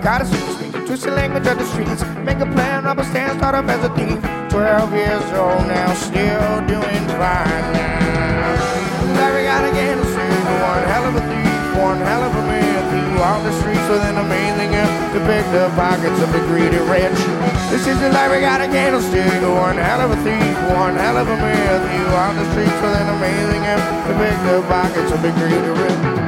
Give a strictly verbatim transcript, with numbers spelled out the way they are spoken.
gotta speak the twisted language of the streets. Make a plan, rob a stand, start up as a thief. Twelve years old now, still doing fine now. Larry got a gangster, one hell of a thief, one hell of a man. Through all the streets with an amazing gift to pick the pockets of the greedy rich. This is the Larry got a candlestick, one hell of a thief, one hell of a man. Through all the streets with an amazing gift to pick the pockets of the greedy rich.